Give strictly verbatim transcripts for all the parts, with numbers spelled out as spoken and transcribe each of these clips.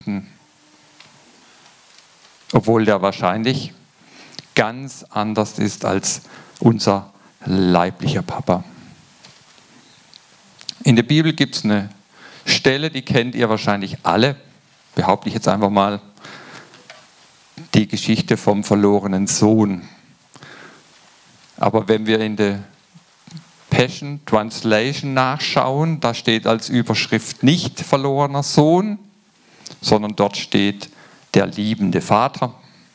Obwohl der wahrscheinlich ganz anders ist als unser leiblicher Papa. In der Bibel gibt es eine Stelle, die kennt ihr wahrscheinlich alle, behaupte ich jetzt einfach mal, die Geschichte vom verlorenen Sohn. Aber wenn wir in der Passion Translation nachschauen, da steht als Überschrift nicht verlorener Sohn, sondern dort steht der liebende Vater.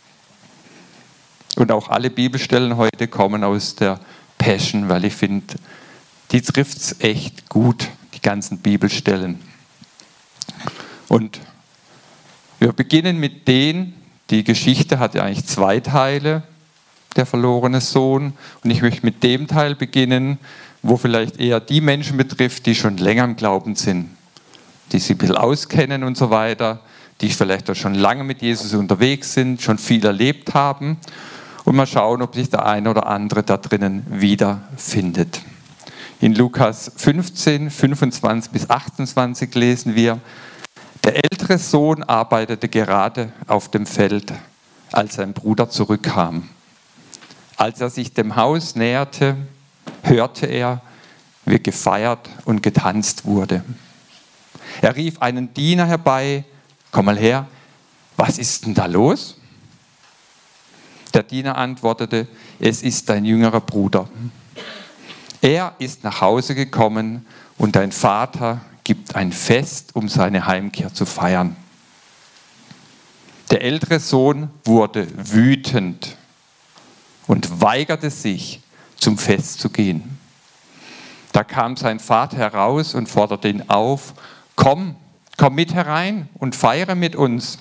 Und auch alle Bibelstellen heute kommen aus der Passion, weil ich finde, die trifft es echt gut, die ganzen Bibelstellen. Und wir beginnen mit denen, die Geschichte hat ja eigentlich zwei Teile, der verlorene Sohn. Und ich möchte mit dem Teil beginnen, wo vielleicht eher die Menschen betrifft, die schon länger im Glauben sind, die sich ein bisschen auskennen und so weiter, die vielleicht auch schon lange mit Jesus unterwegs sind, schon viel erlebt haben. Und mal schauen, ob sich der eine oder andere da drinnen wiederfindet. In Lukas fünfzehn, fünfundzwanzig bis achtundzwanzig lesen wir: Der ältere Sohn arbeitete gerade auf dem Feld, als sein Bruder zurückkam. Als er sich dem Haus näherte, hörte er, wie gefeiert und getanzt wurde. Er rief einen Diener herbei: Komm mal her, was ist denn da los? Der Diener antwortete: Es ist dein jüngerer Bruder. Er ist nach Hause gekommen und dein Vater gibt ein Fest, um seine Heimkehr zu feiern. Der ältere Sohn wurde wütend und weigerte sich, zum Fest zu gehen. Da kam sein Vater heraus und forderte ihn auf: Komm, komm mit herein und feiere mit uns.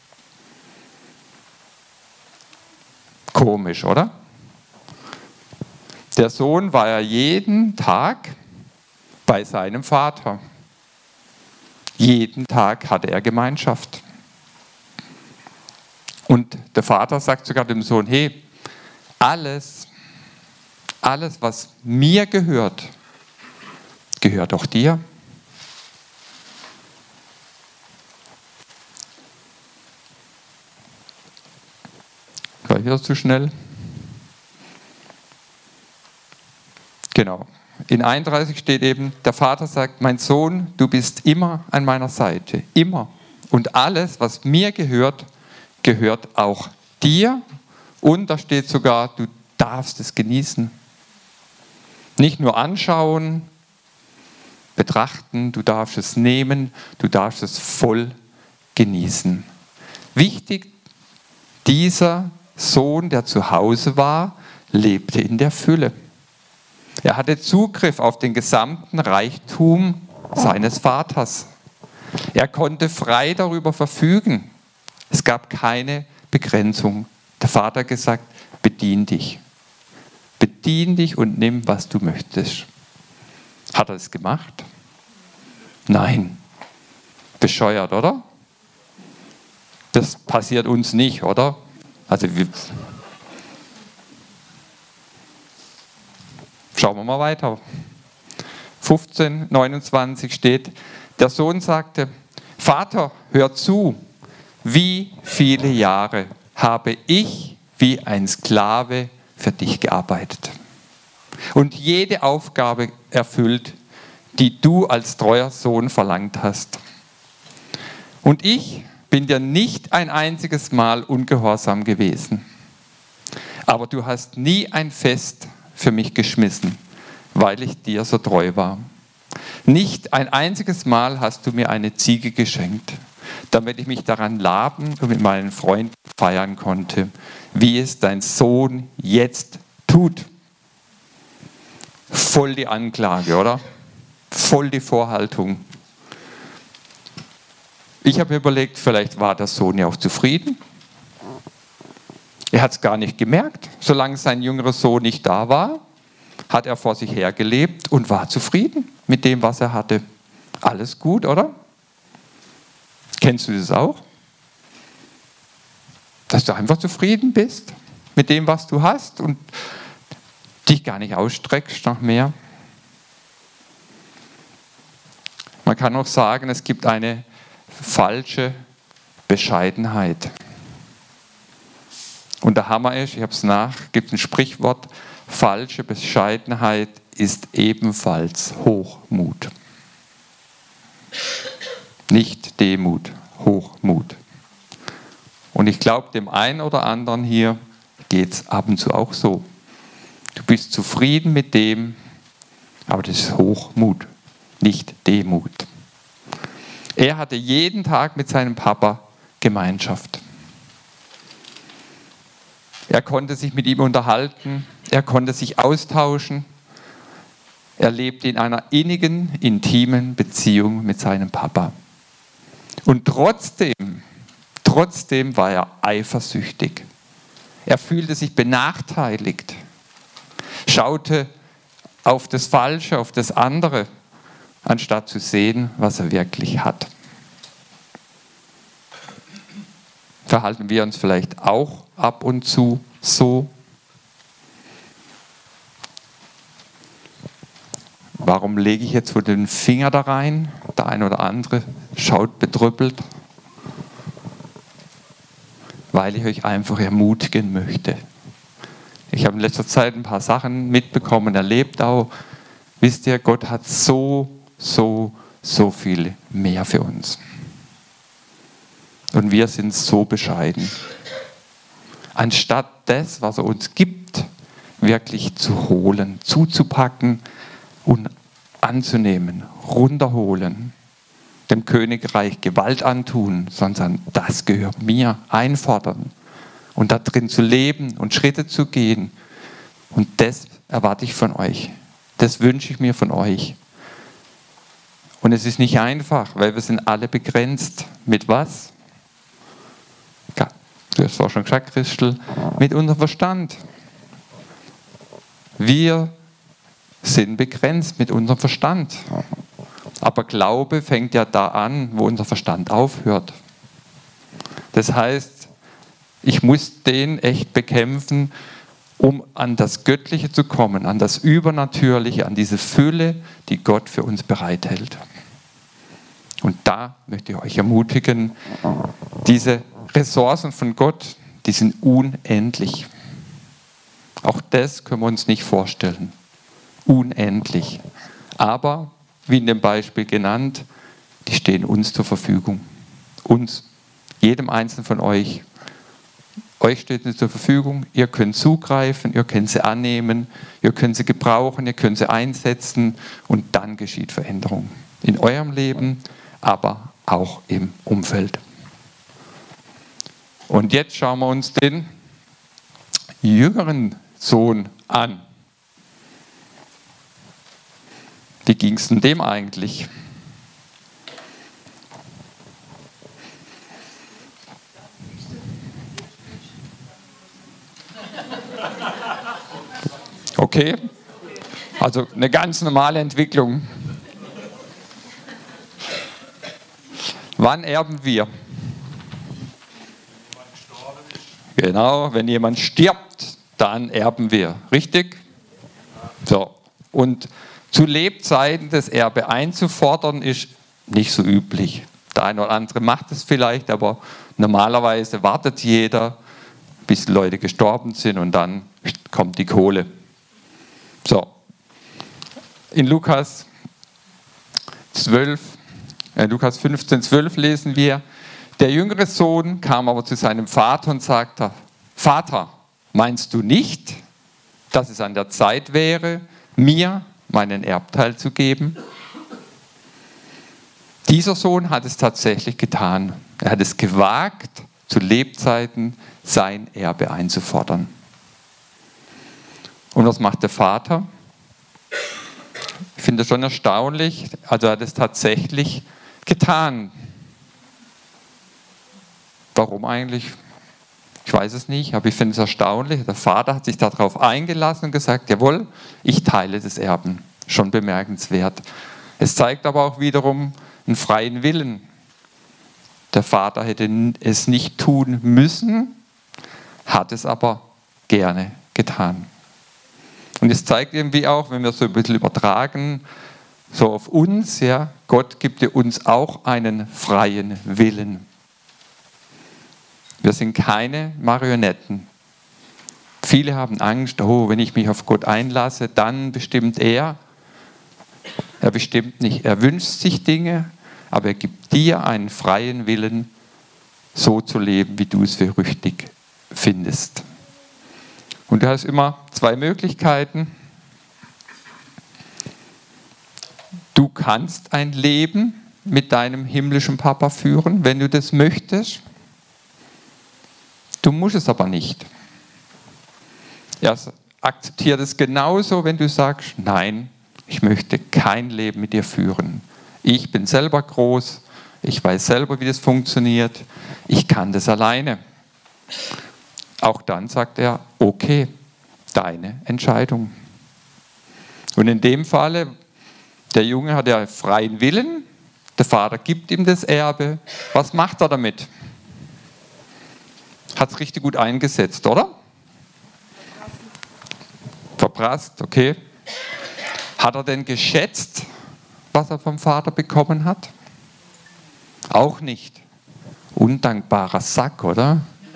Komisch, oder? Der Sohn war ja jeden Tag bei seinem Vater. Jeden Tag hatte er Gemeinschaft. Und der Vater sagt sogar dem Sohn: Hey, alles, alles, was mir gehört, gehört auch dir. War ich wieder zu schnell? Genau. In einunddreißig steht eben, der Vater sagt: Mein Sohn, du bist immer an meiner Seite. Immer. Und alles, was mir gehört, gehört auch dir. Und da steht sogar, du darfst es genießen. Nicht nur anschauen, betrachten, du darfst es nehmen, du darfst es voll genießen. Wichtig, dieser Sohn, der zu Hause war, lebte in der Fülle. Er hatte Zugriff auf den gesamten Reichtum seines Vaters. Er konnte frei darüber verfügen. Es gab keine Begrenzung. Der Vater hat gesagt: Bedien dich. Bedien dich und nimm, was du möchtest. Hat er es gemacht? Nein. Bescheuert, oder? Das passiert uns nicht, oder? Also wir Schauen wir mal weiter. fünfzehn, neunundzwanzig steht, der Sohn sagte: Vater, hör zu, wie viele Jahre habe ich wie ein Sklave für dich gearbeitet und jede Aufgabe erfüllt, die du als treuer Sohn verlangt hast. Und ich bin dir nicht ein einziges Mal ungehorsam gewesen. Aber du hast nie ein Fest für mich geschmissen, weil ich dir so treu war. Nicht ein einziges Mal hast du mir eine Ziege geschenkt, damit ich mich daran laben und mit meinen Freunden feiern konnte, wie es dein Sohn jetzt tut. Voll die Anklage, oder? Voll die Vorhaltung. Ich habe mir überlegt, vielleicht war der Sohn ja auch zufrieden. Er hat es gar nicht gemerkt. Solange sein jüngerer Sohn nicht da war, hat er vor sich hergelebt und war zufrieden mit dem, was er hatte. Alles gut, oder? Kennst du das auch? Dass du einfach zufrieden bist mit dem, was du hast und dich gar nicht ausstreckst nach mehr. Man kann auch sagen, es gibt eine falsche Bescheidenheit. Und der Hammer ist, ich habe es nach, gibt ein Sprichwort, falsche Bescheidenheit ist ebenfalls Hochmut. Nicht Demut, Hochmut. Und ich glaube, dem einen oder anderen hier geht es ab und zu auch so. Du bist zufrieden mit dem, aber das ist Hochmut, nicht Demut. Er hatte jeden Tag mit seinem Papa Gemeinschaft. Er konnte sich mit ihm unterhalten, er konnte sich austauschen. Er lebte in einer innigen, intimen Beziehung mit seinem Papa. Und trotzdem, trotzdem war er eifersüchtig. Er fühlte sich benachteiligt, schaute auf das Falsche, auf das andere, anstatt zu sehen, was er wirklich hat. Verhalten wir uns vielleicht auch ab und zu so? Warum lege ich jetzt wohl den Finger da rein? Der eine oder andere schaut betrüppelt. Weil ich euch einfach ermutigen möchte. Ich habe in letzter Zeit ein paar Sachen mitbekommen, erlebt auch. Wisst ihr, Gott hat so, so, so viel mehr für uns. Und wir sind so bescheiden. Anstatt das, was er uns gibt, wirklich zu holen, zuzupacken und anzunehmen, runterholen, dem Königreich Gewalt antun, sondern das gehört mir, einfordern und da drin zu leben und Schritte zu gehen. Und das erwarte ich von euch. Das wünsche ich mir von euch. Und es ist nicht einfach, weil wir sind alle begrenzt. Mit was? Ja, du hast es auch schon gesagt, Christel, mit unserem Verstand. Wir sind begrenzt mit unserem Verstand. Aber Glaube fängt ja da an, wo unser Verstand aufhört. Das heißt, ich muss den echt bekämpfen, um an das Göttliche zu kommen, an das Übernatürliche, an diese Fülle, die Gott für uns bereithält. Und da möchte ich euch ermutigen, diese Ressourcen von Gott, die sind unendlich. Auch das können wir uns nicht vorstellen. Unendlich. Aber, wie in dem Beispiel genannt, die stehen uns zur Verfügung. Uns, jedem Einzelnen von euch. Euch steht sie zur Verfügung, ihr könnt zugreifen, ihr könnt sie annehmen, ihr könnt sie gebrauchen, ihr könnt sie einsetzen und dann geschieht Veränderung. In eurem Leben, aber auch im Umfeld. Und jetzt schauen wir uns den jüngeren Sohn an. Wie ging es denn dem eigentlich? Okay, also eine ganz normale Entwicklung. Wann erben wir? Genau, wenn jemand stirbt, dann erben wir. Richtig? So. Und zu Lebzeiten das Erbe einzufordern, ist nicht so üblich. Der eine oder andere macht es vielleicht, aber normalerweise wartet jeder, bis die Leute gestorben sind und dann kommt die Kohle. So. In Lukas zwölf, äh, Lukas fünfzehn, zwölf lesen wir, der jüngere Sohn kam aber zu seinem Vater und sagte, Vater, meinst du nicht, dass es an der Zeit wäre, mir meinen Erbteil zu geben? Dieser Sohn hat es tatsächlich getan. Er hat es gewagt, zu Lebzeiten sein Erbe einzufordern. Und was macht der Vater? Ich finde das schon erstaunlich. Also er hat es tatsächlich getan. Warum eigentlich? Ich weiß es nicht, aber ich finde es erstaunlich. Der Vater hat sich darauf eingelassen und gesagt, jawohl, ich teile das Erben. Schon bemerkenswert. Es zeigt aber auch wiederum einen freien Willen. Der Vater hätte es nicht tun müssen, hat es aber gerne getan. Und es zeigt irgendwie auch, wenn wir so ein bisschen übertragen, so auf uns, ja, Gott gibt uns auch einen freien Willen. Wir sind keine Marionetten. Viele haben Angst, oh, wenn ich mich auf Gott einlasse, dann bestimmt er. Er bestimmt nicht. Er wünscht sich Dinge, aber er gibt dir einen freien Willen, so zu leben, wie du es für richtig findest. Und du hast immer zwei Möglichkeiten. Du kannst ein Leben mit deinem himmlischen Papa führen, wenn du das möchtest. Du musst es aber nicht. Er akzeptiert es genauso, wenn du sagst, nein, ich möchte kein Leben mit dir führen. Ich bin selber groß, ich weiß selber, wie das funktioniert, ich kann das alleine. Auch dann sagt er, okay, deine Entscheidung. Und in dem Falle, der Junge hat ja freien Willen, der Vater gibt ihm das Erbe. Was macht er damit? Hat es richtig gut eingesetzt, oder? Verprasst, okay. Hat er denn geschätzt, was er vom Vater bekommen hat? Auch nicht. Undankbarer Sack, oder?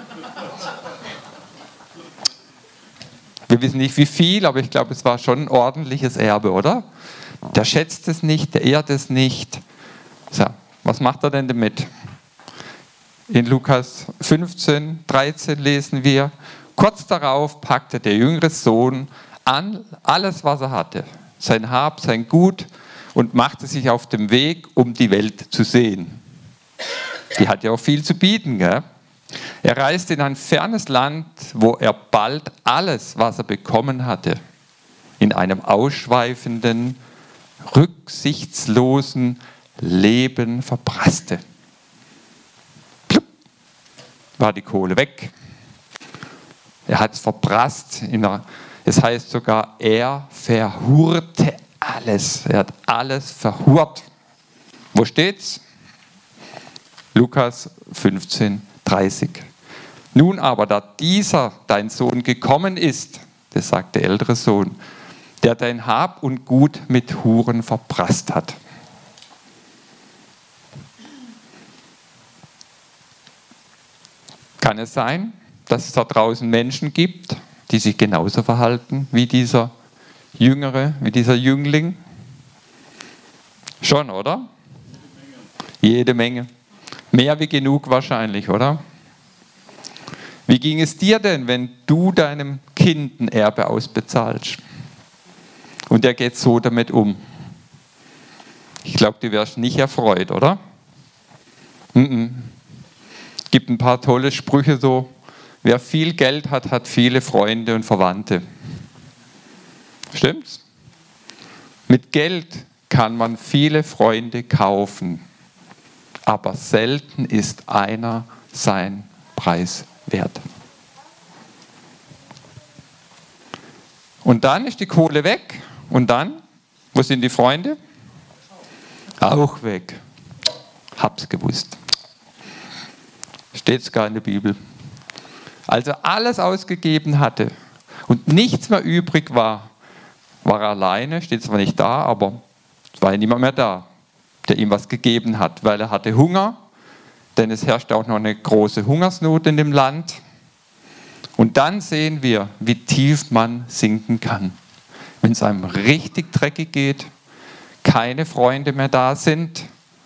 Wir wissen nicht wie viel, aber ich glaube, es war schon ein ordentliches Erbe, oder? Der schätzt es nicht, der ehrt es nicht. So, was macht er denn damit? In Lukas fünfzehn, dreizehn lesen wir, kurz darauf packte der jüngere Sohn an alles, was er hatte, sein Hab, sein Gut, und machte sich auf den Weg, um die Welt zu sehen. Die hat ja auch viel zu bieten, gell? Er reiste in ein fernes Land, wo er bald alles, was er bekommen hatte, in einem ausschweifenden, rücksichtslosen Leben verprasste. Plupp, war die Kohle weg. Er hat es verprasst. In einer, es heißt sogar, er verhurte alles. Er hat alles verhurt. Wo steht's? Lukas fünfzehn, dreißig. Nun aber, da dieser, dein Sohn, gekommen ist, das sagt der ältere Sohn, der dein Hab und Gut mit Huren verprasst hat. Kann es sein, dass es da draußen Menschen gibt, die sich genauso verhalten wie dieser Jüngere, wie dieser Jüngling? Schon, oder? Jede Menge. Mehr wie genug wahrscheinlich, oder? Wie ging es dir denn, wenn du deinem Kind ein Erbe ausbezahlst? Und der geht so damit um. Ich glaube, du wärst nicht erfreut, oder? Mm-mm. Gibt ein paar tolle Sprüche so. Wer viel Geld hat, hat viele Freunde und Verwandte. Stimmt's? Mit Geld kann man viele Freunde kaufen, aber selten ist einer sein Preis wert. Und dann ist die Kohle weg. Und dann, wo sind die Freunde? Auch weg. Hab's gewusst. Steht sogar in der Bibel. Als er alles ausgegeben hatte und nichts mehr übrig war, war er alleine, steht zwar nicht da, aber es war niemand mehr da, der ihm was gegeben hat, weil er hatte Hunger, denn es herrscht auch noch eine große Hungersnot in dem Land. Und dann sehen wir, wie tief man sinken kann. Wenn es einem richtig dreckig geht, keine Freunde mehr da sind,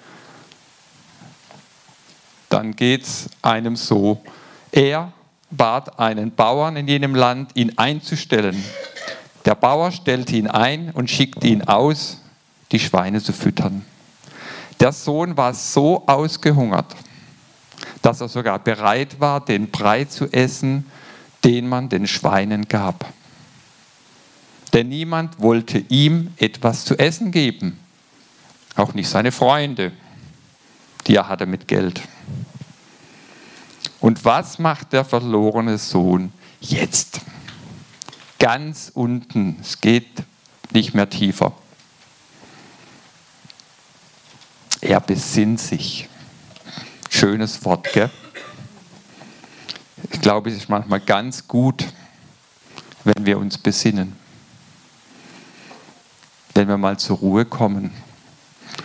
dann geht es einem so. Er bat einen Bauern in jenem Land, ihn einzustellen. Der Bauer stellte ihn ein und schickte ihn aus, die Schweine zu füttern. Der Sohn war so ausgehungert, dass er sogar bereit war, den Brei zu essen, den man den Schweinen gab. Denn niemand wollte ihm etwas zu essen geben, auch nicht seine Freunde, die er hatte mit Geld. Und was macht der verlorene Sohn jetzt? Ganz unten, es geht nicht mehr tiefer. Er besinnt sich. Schönes Wort, gell? Ich glaube, es ist manchmal ganz gut, wenn wir uns besinnen. Wenn wir mal zur Ruhe kommen,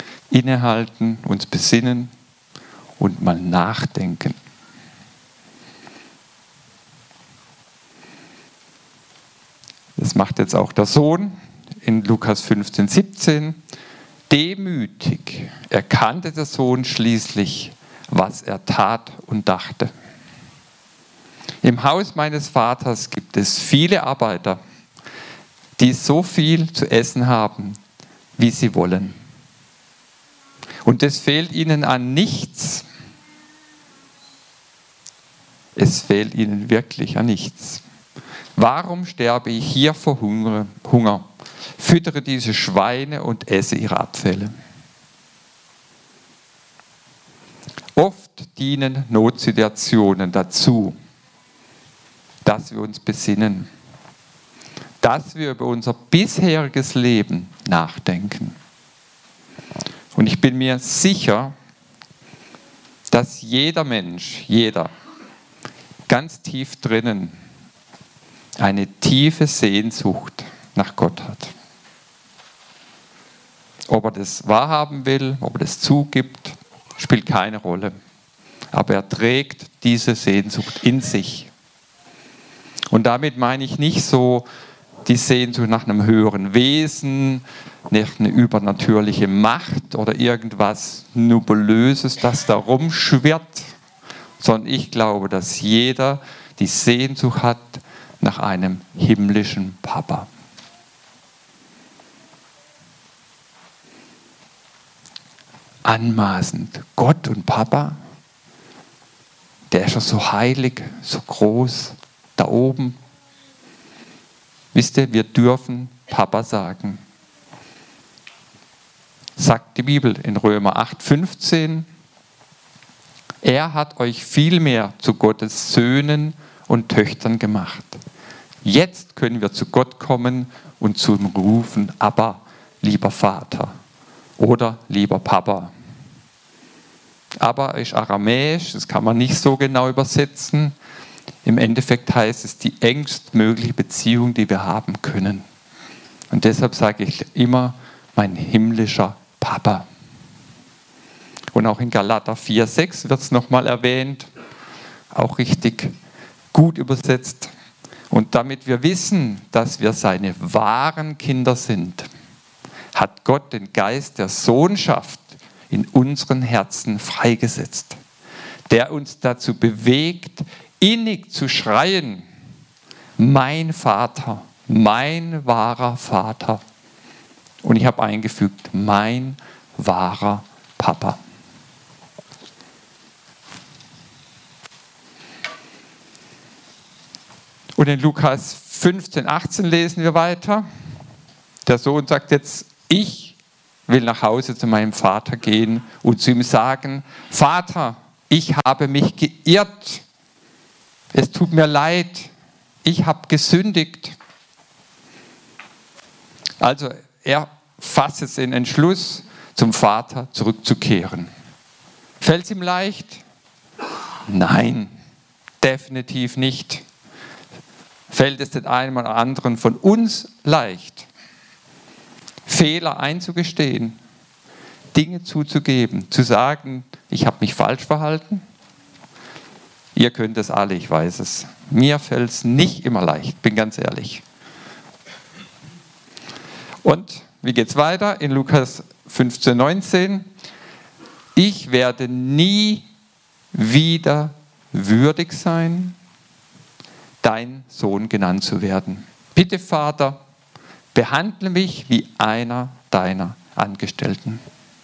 innehalten, uns besinnen und mal nachdenken. das macht jetzt auch der Sohn in Lukas fünfzehn, siebzehn. Demütig erkannte der Sohn schließlich, was er tat und dachte. Im Haus meines Vaters gibt es viele Arbeiter, die so viel zu essen haben, wie sie wollen. Und es fehlt ihnen an nichts. Es fehlt ihnen wirklich an nichts. Warum sterbe ich hier vor Hunger? Hunger? Füttere diese Schweine und esse ihre Abfälle. Oft dienen Notsituationen dazu, dass wir uns besinnen, dass wir über unser bisheriges Leben nachdenken. Und ich bin mir sicher, dass jeder Mensch, jeder, ganz tief drinnen eine tiefe Sehnsucht nach Gott hat. Ob er das wahrhaben will, ob er das zugibt, spielt keine Rolle. Aber er trägt diese Sehnsucht in sich. Und damit meine ich nicht so die Sehnsucht nach einem höheren Wesen, nach einer übernatürlichen Macht oder irgendwas Nubulöses, das da rumschwirrt, sondern ich glaube, dass jeder die Sehnsucht hat nach einem himmlischen Papa. Anmaßend. Gott und Papa, der ist ja so heilig, so groß, da oben. Wisst ihr, wir dürfen Papa sagen. Sagt die Bibel in Römer acht, fünfzehn. Er hat euch vielmehr zu Gottes Söhnen und Töchtern gemacht. Jetzt können wir zu Gott kommen und zu ihm rufen, Abba, lieber Vater oder lieber Papa. Abba ist aramäisch, das kann man nicht so genau übersetzen. Im Endeffekt heißt es die engstmögliche Beziehung, die wir haben können. Und deshalb sage ich immer, mein himmlischer Papa. Und auch in Galater vier, sechs wird es nochmal erwähnt, auch richtig gut übersetzt. Und damit wir wissen, dass wir seine wahren Kinder sind, hat Gott den Geist der Sohnschaft in unseren Herzen freigesetzt, der uns dazu bewegt, innig zu schreien, mein Vater, mein wahrer Vater. Und ich habe eingefügt, mein wahrer Papa. Und in Lukas fünfzehn, achtzehn lesen wir weiter. Der Sohn sagt jetzt, ich will nach Hause zu meinem Vater gehen und zu ihm sagen, Vater, ich habe mich geirrt. Es tut mir leid, ich habe gesündigt. Also er fasst jetzt den Entschluss, zum Vater zurückzukehren. Fällt es ihm leicht? Nein, definitiv nicht. Fällt es den einen oder anderen von uns leicht, Fehler einzugestehen, Dinge zuzugeben, zu sagen, ich habe mich falsch verhalten? Ihr könnt es alle, ich weiß es. Mir fällt es nicht immer leicht, bin ganz ehrlich. Und wie geht es weiter? In Lukas fünfzehn, neunzehn. Ich werde nie wieder würdig sein, dein Sohn genannt zu werden. Bitte, Vater, behandle mich wie einer deiner Angestellten.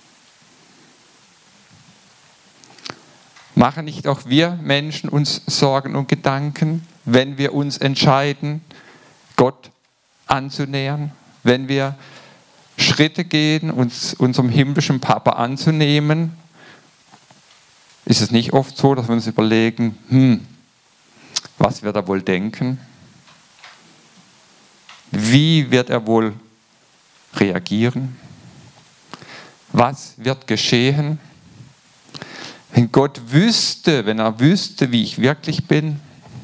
Machen nicht auch wir Menschen uns Sorgen und Gedanken, wenn wir uns entscheiden, Gott anzunähern, wenn wir Schritte gehen, uns unserem himmlischen Papa anzunehmen? Ist es nicht oft so, dass wir uns überlegen, hm, was wird er wohl denken? Wie wird er wohl reagieren? Was wird geschehen? Wenn Gott wüsste, wenn er wüsste, wie ich wirklich bin.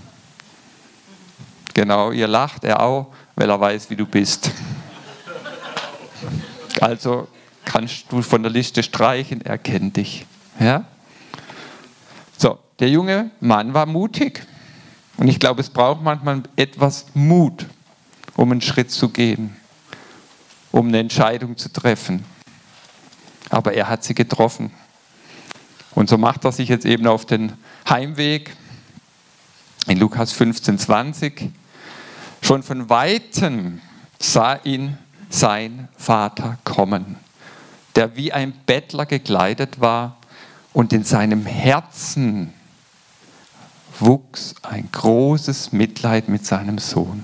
Genau, ihr lacht, er auch, weil er weiß, wie du bist. Also kannst du von der Liste streichen, er kennt dich. Ja? So, der junge Mann war mutig. Und ich glaube, es braucht manchmal etwas Mut, um einen Schritt zu gehen, um eine Entscheidung zu treffen. Aber er hat sie getroffen. Und so macht er sich jetzt eben auf den Heimweg in Lukas fünfzehn, zwanzig. Schon von Weitem sah ihn sein Vater kommen, der wie ein Bettler gekleidet war, und in seinem Herzen wuchs ein großes Mitleid mit seinem Sohn,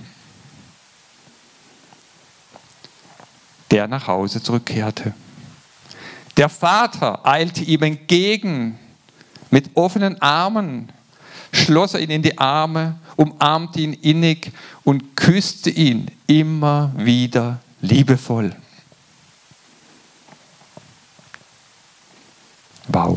der nach Hause zurückkehrte. Der Vater eilte ihm entgegen, mit offenen Armen schloss er ihn in die Arme, umarmte ihn innig und küsste ihn immer wieder liebevoll. Wow.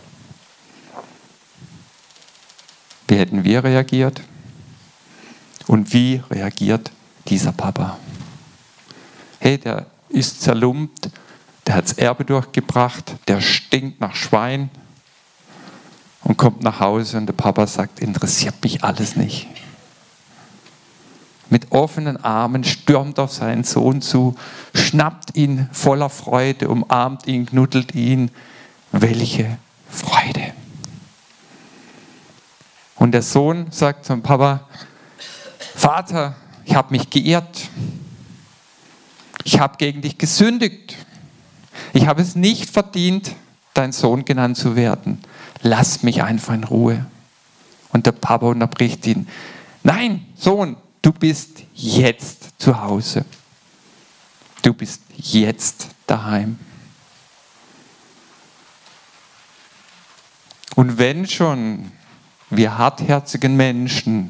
Wie hätten wir reagiert? Und wie reagiert dieser Papa? Hey, der ist zerlumpt, der hat das Erbe durchgebracht, der stinkt nach Schwein und kommt nach Hause und der Papa sagt, interessiert mich alles nicht. Mit offenen Armen stürmt auf seinen Sohn zu, schnappt ihn voller Freude, umarmt ihn, knuddelt ihn. Welche Freude! Und der Sohn sagt zum Papa, Vater, ich habe mich geirrt. Ich habe gegen dich gesündigt. Ich habe es nicht verdient, dein Sohn genannt zu werden. Lass mich einfach in Ruhe. Und der Papa unterbricht ihn. Nein, Sohn, du bist jetzt zu Hause. Du bist jetzt daheim. Und wenn schon wir hartherzigen Menschen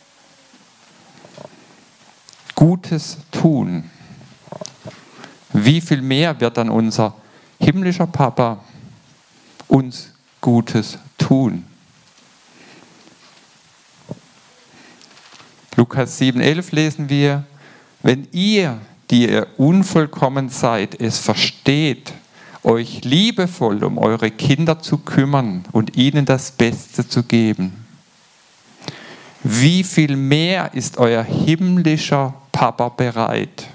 Gutes tun, wie viel mehr wird dann unser himmlischer Papa uns Gutes tun? Lukas sieben, elf lesen wir, wenn ihr, die ihr unvollkommen seid, es versteht, euch liebevoll um eure Kinder zu kümmern und ihnen das Beste zu geben, wie viel mehr ist euer himmlischer Papa bereit,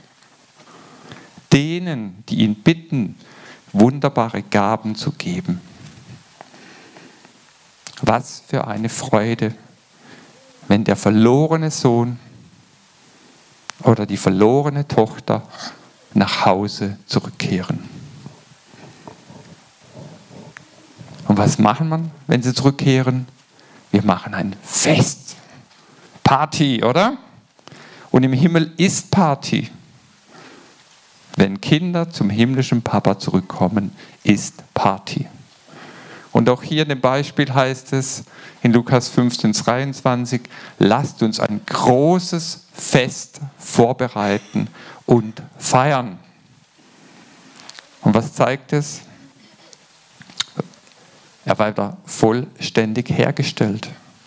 denen, die ihn bitten, wunderbare Gaben zu geben. Was für eine Freude, wenn der verlorene Sohn oder die verlorene Tochter nach Hause zurückkehren. Und was machen wir, wenn sie zurückkehren? Wir machen ein Fest. Party, oder? Und im Himmel ist Party. Wenn Kinder zum himmlischen Papa zurückkommen, ist Party. Und auch hier in dem Beispiel heißt es in Lukas fünfzehn, dreiundzwanzig, lasst uns ein großes Fest vorbereiten und feiern. Und was zeigt es? Er war wieder vollständig hergestellt.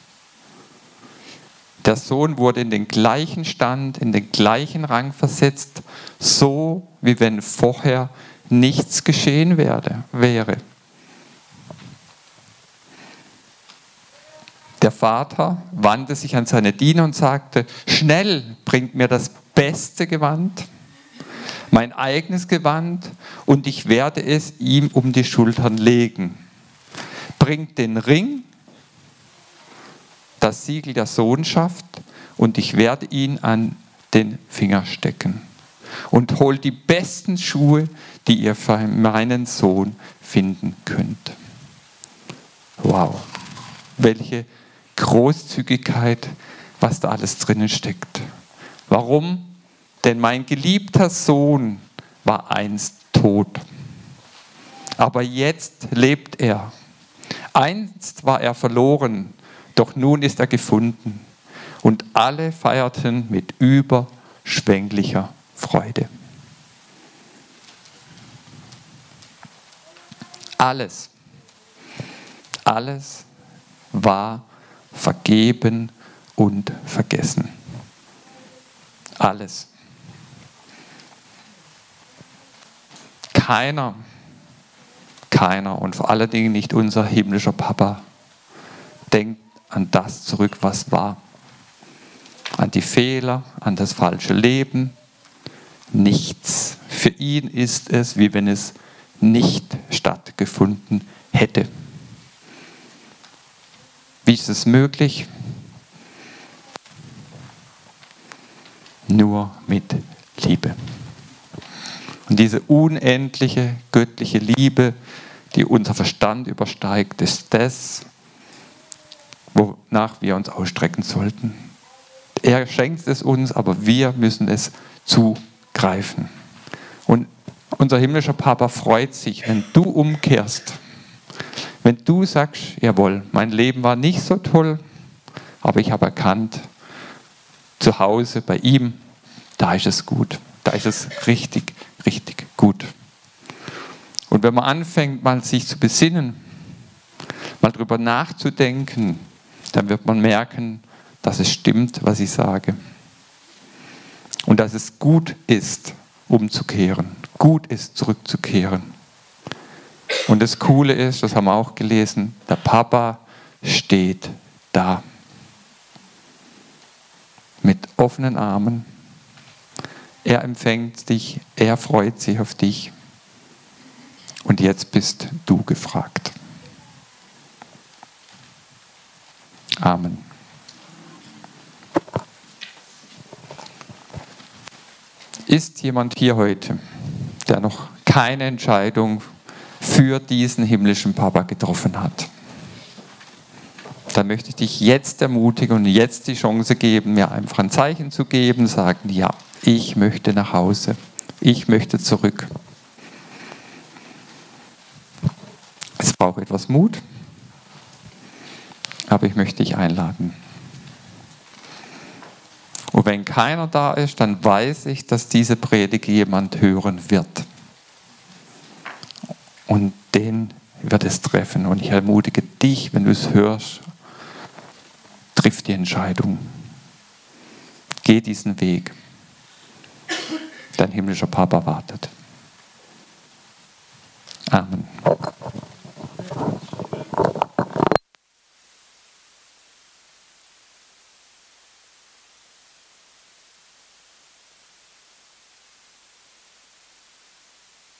Der Sohn wurde in den gleichen Stand, in den gleichen Rang versetzt, so wie wenn vorher nichts geschehen werde, wäre. Der Vater wandte sich an seine Diener und sagte, schnell bringt mir das beste Gewand, mein eigenes Gewand, und ich werde es ihm um die Schultern legen. Bringt den Ring, das Siegel der Sohnschaft, und ich werde ihn an den Finger stecken. Und holt die besten Schuhe, die ihr für meinen Sohn finden könnt. Wow, welche Großzügigkeit, was da alles drinnen steckt. Warum? Denn mein geliebter Sohn war einst tot. Aber jetzt lebt er. Einst war er verloren, doch nun ist er gefunden. Und alle feierten mit überschwänglicher Freude. Alles, alles war vergeben und vergessen. Alles. Keiner, keiner und vor allen Dingen nicht unser himmlischer Papa denkt an das zurück, was war. an die Fehler, an das falsche Leben. Nichts. Für ihn ist es, wie wenn es nicht stattgefunden hätte. Wie ist es möglich? Nur mit Liebe. Und diese unendliche göttliche Liebe, die unser Verstand übersteigt, ist das, wonach wir uns ausstrecken sollten. Er schenkt es uns, aber wir müssen es zugreifen. Und unser himmlischer Papa freut sich, wenn du umkehrst. Wenn du sagst, jawohl, mein Leben war nicht so toll, aber ich habe erkannt, zu Hause bei ihm, da ist es gut. Da ist es richtig, richtig gut. Und wenn man anfängt, mal sich zu besinnen, mal drüber nachzudenken, dann wird man merken, dass es stimmt, was ich sage. Und dass es gut ist, umzukehren. Gut ist, zurückzukehren. Und das Coole ist, das haben wir auch gelesen, der Papa steht da. Mit offenen Armen. Er empfängt dich, er freut sich auf dich. Und jetzt bist du gefragt. Amen. Ist jemand hier heute, der noch keine Entscheidung für diesen himmlischen Papa getroffen hat? Dann möchte ich dich jetzt ermutigen und jetzt die Chance geben, mir einfach ein Zeichen zu geben, sagen, ja, ich möchte nach Hause, ich möchte zurück. Es braucht etwas Mut, aber ich möchte dich einladen. Und wenn keiner da ist, dann weiß ich, dass diese Predigt jemand hören wird. Und den wird es treffen. Und ich ermutige dich, wenn du es hörst, triff die Entscheidung. Geh diesen Weg. Dein himmlischer Papa wartet.